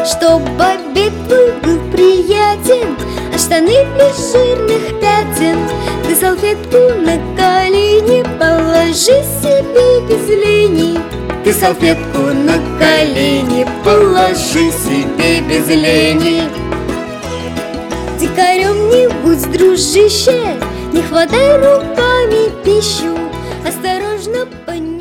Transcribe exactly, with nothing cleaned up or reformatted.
Чтоб обед твой был приятен, а штаны без жирных пятен. Ты салфетку на колени положи себе без лени. Ты салфетку на колени положи себе без лени. Дикарем не будь, дружище, не хватай руками пищу, осторожно, понюхай.